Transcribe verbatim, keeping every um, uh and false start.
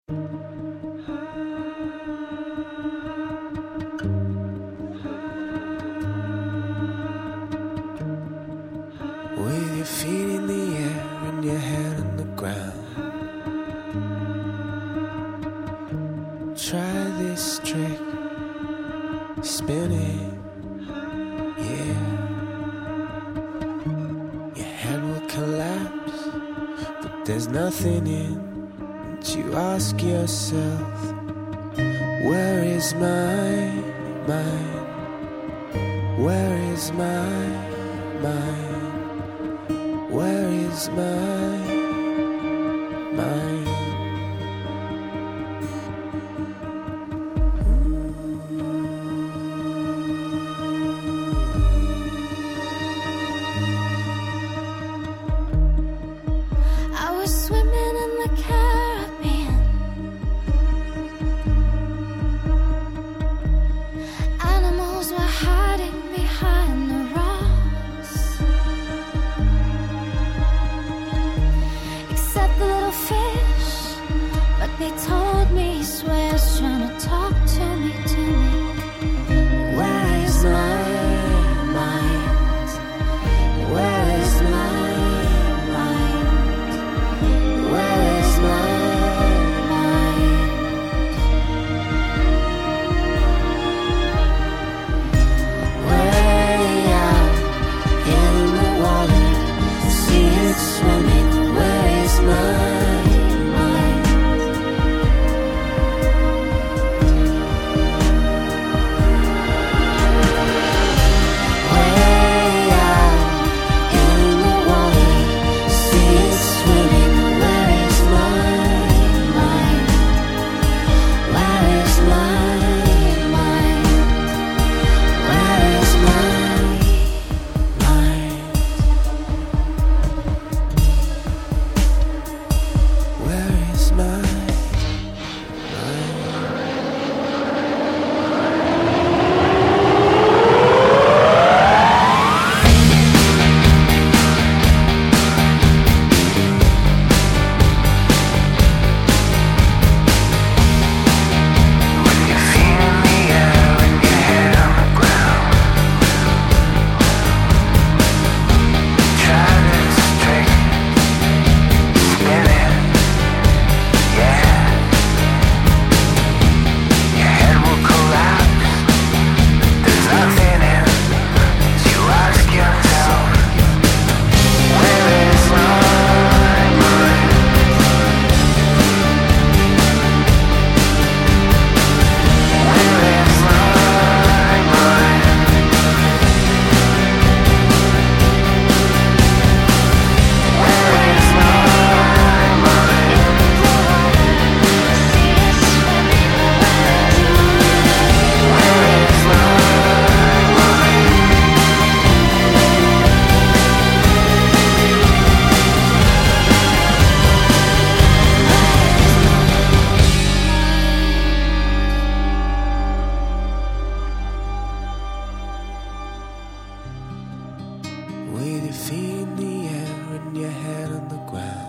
With your feet in the air and your head on the ground, try this trick, spin it, yeah. Your head will collapse, but there's nothing in it. You ask yourself, where is my mind? Where is my mind? Where is my mind? I was swimming in the Caribbean. Animals were hiding behind the rocks, except the little fish. But they told me he swears, trying to talk to me, to me. Where is my mind? Where is my mind? Where is my mind? Way out in the water, see it swimming. Where is my mind? Way out in the water, see it swimming. Where is my mind? Where is my mind? Where is my mind? Where is my mind? With your feet in the air and your head on the ground,